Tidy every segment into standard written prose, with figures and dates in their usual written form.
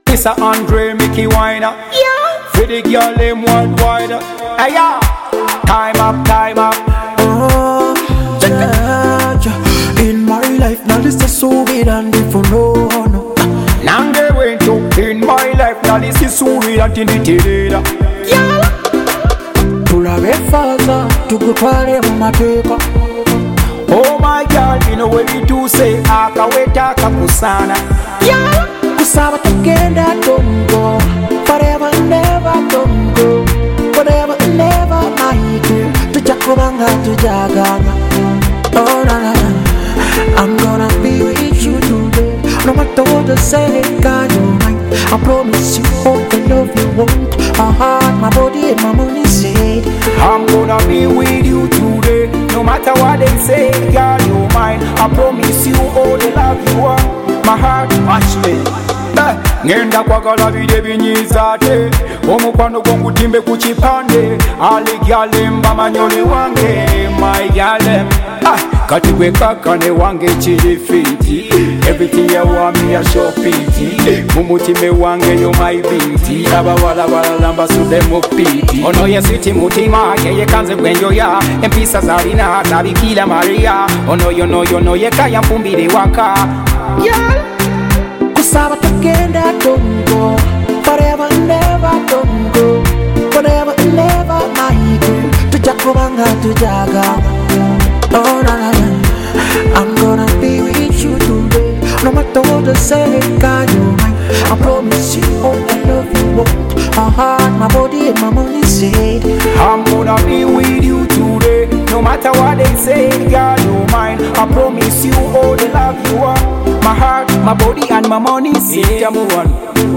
Mr. Andre Mickey Winer. Yeah. For the girl them worldwide. Hey yeah. Time up, time up. Oh, yeah, yeah. In my life, now this is so weird and different. No, no. Now they went to in my life. Now this is so weird and different. Yeah. Tulave faza, tukutwale mumateka. Oh my God, you know what we do say. Akaweta kakusana. Yeah. Kusaba tugenda don't go. Forever never don't go. Forever never my girl. Tujakubanga tujaganga. Oh na na na. I'm gonna be with you today. No matter what they say, God you mine. I promise you all the love you want. My heart, my body, and my money said. I'm gonna be with you today. No matter what they say, girl, you mine. I promise you all the love you want. My heart, watch me. Ngenda kwagala bide binyizate omukwano gw'okutimbe ku kipande aligalemba manyole wange my galem kati gwe kaka ne wange kiri fiti everything you want me a show piti mumutime wange yo my beauty abawala balamba sude mu piti ono ye sweet mutima ye kanze gwenjoya empisa zalina nabikila Maria ono yo ye kaya mfumbire waka Yeah. Kusaba tugenda don't go. Forever never don't go. Forever never my girl. Tujakubanga tujaga. Oh na na na. I'm gonna be with you today. No matter what they say, God you mine. I promise you all the love you want. My heart, my body, and my money said. I'm gonna be with you today. No matter what they say, girl, you mine. I promise you all the love you want. My heart, my body, and my money say. Wanje.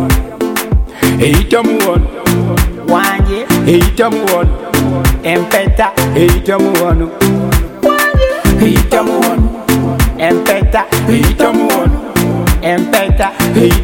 Empeta. Empeta. Empeta.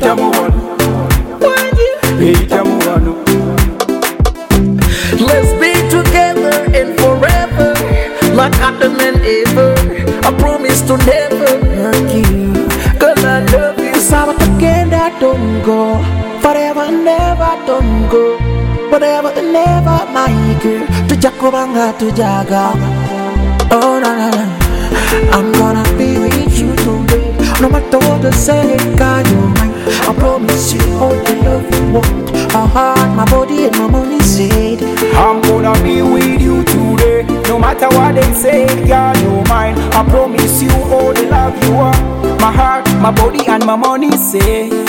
Let's be together and forever, like Adam and Eva. I promise to never hurt you, 'cause I love you. Kusaba tugenda don't go. Forever never don't go. Forever never my girl. Tujakubanga tujaga. Oh na na na. I'm gonna be with you today. No matter what they say, God you mine. I promise you all the love you want. My heart, my body, and my money said. I'm gonna be with you today. No matter what they say, girl, you mine. I promise you all the love you want. My heart, my body, and my money say.